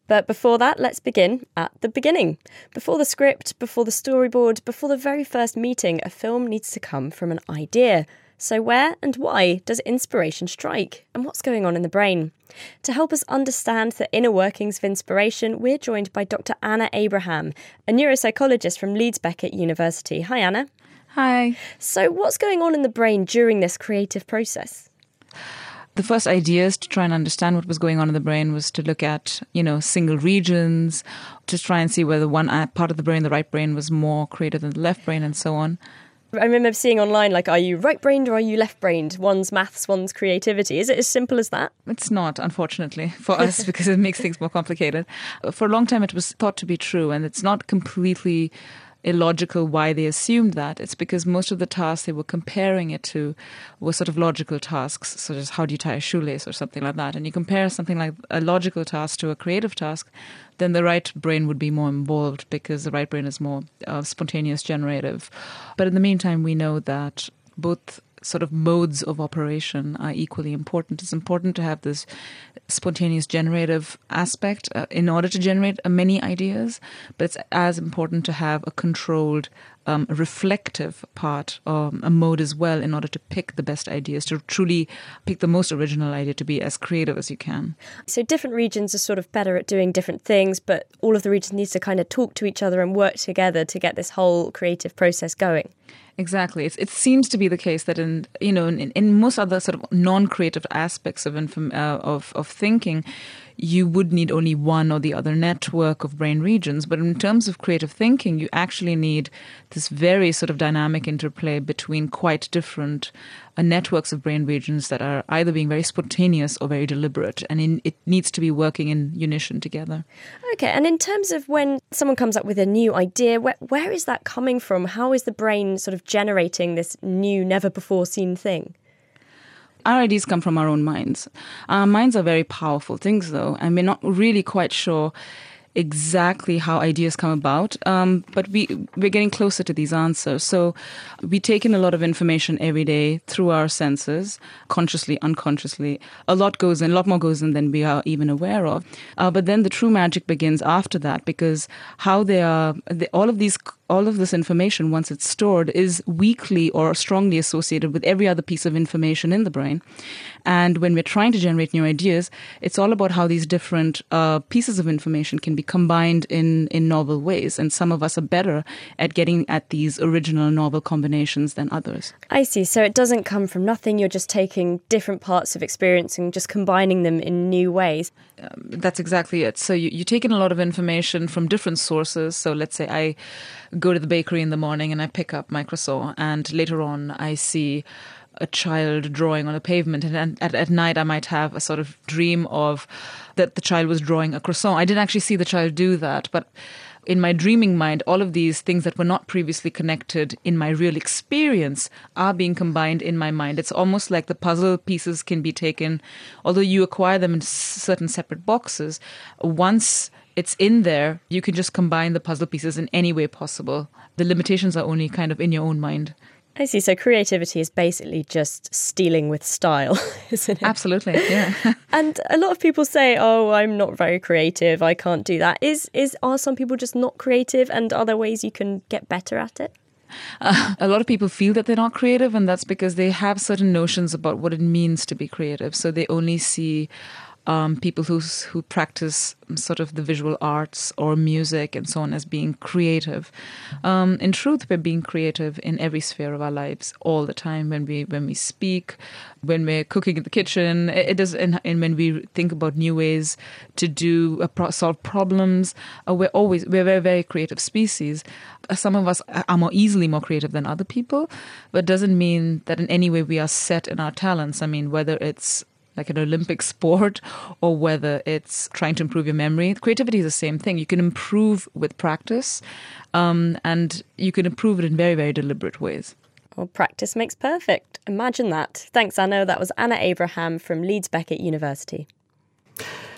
But before that, let's begin at the beginning. Before the script, before the storyboard, before the very first meeting, a film needs to come from an idea. So where and why does inspiration strike? And what's going on in the brain? To help us understand the inner workings of inspiration, we're joined by Dr. Anna Abraham, a neuropsychologist from Leeds Beckett University. Hi, Anna. Hi. So what's going on in the brain during this creative process? The first ideas to try and understand what was going on in the brain was to look at, single regions, to try and see whether one part of the brain, the right brain, was more creative than the left brain and so on. I remember seeing online, are you right-brained or are you left-brained? One's maths, one's creativity. Is it as simple as that? It's not, unfortunately, for us, because it makes things more complicated. For a long time, it was thought to be true, and it's not completely illogical why they assumed that. It's because most of the tasks they were comparing it to were sort of logical tasks, such as how do you tie a shoelace or something like that. And you compare something like a logical task to a creative task, then the right brain would be more involved because the right brain is more spontaneous, generative. But in the meantime, we know that both sort of modes of operation are equally important. It's important to have this spontaneous generative aspect in order to generate many ideas, but it's as important to have a controlled reflective part, a mode as well, in order to pick the best ideas, to truly pick the most original idea, to be as creative as you can. So different regions are sort of better at doing different things, but all of the regions need to kind of talk to each other and work together to get this whole creative process going. Exactly. It seems to be the case that in most other sort of non-creative aspects of thinking, you would need only one or the other network of brain regions. But in terms of creative thinking, you actually need this very sort of dynamic interplay between quite different networks of brain regions that are either being very spontaneous or very deliberate. And it needs to be working in unison together. Okay. And in terms of when someone comes up with a new idea, where is that coming from? How is the brain sort of generating this new, never-before-seen thing? Our ideas come from our own minds. Our minds are very powerful things, though, and we're not really quite sure exactly how ideas come about, but we're getting closer to these answers. So we take in a lot of information every day through our senses, consciously, unconsciously. A lot more goes in than we are even aware of. But then the true magic begins after that, because all of this information, once it's stored, is weakly or strongly associated with every other piece of information in the brain. And when we're trying to generate new ideas, it's all about how these different pieces of information can be combined in novel ways. And some of us are better at getting at these original novel combinations than others. I see. So it doesn't come from nothing. You're just taking different parts of experience and just combining them in new ways. That's exactly it. So you take in a lot of information from different sources. So let's say I go to the bakery in the morning and I pick up my croissant, and later on I see a child drawing on a pavement, and at night I might have a sort of dream of that the child was drawing a croissant. I didn't actually see the child do that, but in my dreaming mind, all of these things that were not previously connected in my real experience are being combined in my mind. It's almost like the puzzle pieces can be taken, although you acquire them in certain separate boxes. Once it's in there, you can just combine the puzzle pieces in any way possible. The limitations are only kind of in your own mind. I see. So creativity is basically just stealing with style, isn't it? Absolutely, yeah. And a lot of people say, oh, I'm not very creative, I can't do that. Are some people just not creative, and are there ways you can get better at it? A lot of people feel that they're not creative, and that's because they have certain notions about what it means to be creative. So they only see people who practice sort of the visual arts or music and so on as being creative. In truth, we're being creative in every sphere of our lives all the time. When we speak, when we're cooking in the kitchen, and when we think about new ways to solve problems, we're a very, very creative species. Some of us are more creative than other people, but it doesn't mean that in any way we are set in our talents. I mean, whether it's like an Olympic sport or whether it's trying to improve your memory, creativity is the same thing. You can improve with practice, and you can improve it in very, very deliberate ways. Well, practice makes perfect. Imagine that. Thanks, Anna. That was Anna Abraham from Leeds Beckett University.